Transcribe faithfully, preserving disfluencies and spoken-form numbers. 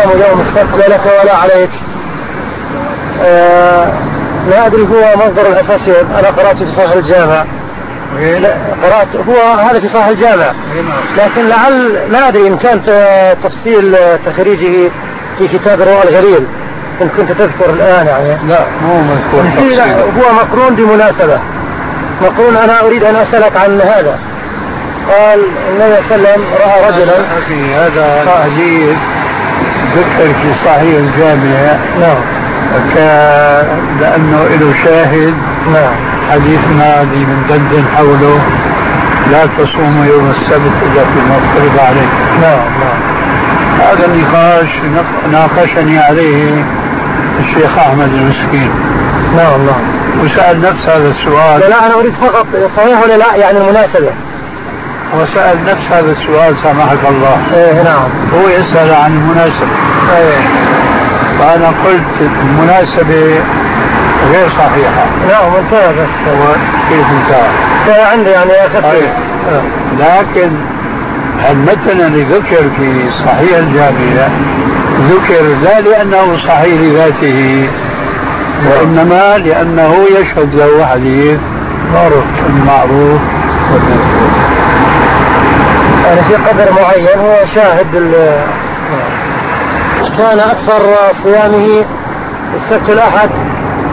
صيام يوم السبت لا لك ولا عليك. آه لا أدري هو مصدر الأساسي، أنا قرأت في صحيح الجامع، قرأت هو هذا في صحيح الجامع، لكن لعل لا أدري إن كان تفصيل تخريجه في كتاب الرواء الغليل إن كنت تذكر الآن يعني. لا مو مذكور تفصيل، هو مقرون بمناسبة، مقرون. أنا أريد أن أسألك عن هذا. قال النبي صلى الله عليه وسلم رأى رجلا. أخي هذا حديث ذكر في صحيح الجامع. نعم. لأنه له شاهد. نعم. حديثنا الذي من دندن حوله لا تصوموا يوم السبت إلا فيما افترض عليكم. نعم نعم. هذا النقاش ناقشني عليه الشيخ أحمد المسكين. نعم نعم. وسأل نفس هذا السؤال. لا, لا أنا أريد فقط صحيح ولا لا يعني المناسبة. وسأل نفس هذا السؤال سامحك الله. إيه نعم. هو يسأل عن المناسبة. إيه. فأنا قلت المناسبة غير صحيحة. نعم انتهى. بس كيف انتهى؟ انتهى عندي يعني أخذت. طيب. لكن المتن اللي ذكر في صحيح الجامع ذكر لا لأنه صحيح لذاته، وإنما لأنه يشهد له حديث معروف المعروف والمذكور. يعني في قدر معين هو شاهد. كان أكثر صيامه السبت الأحد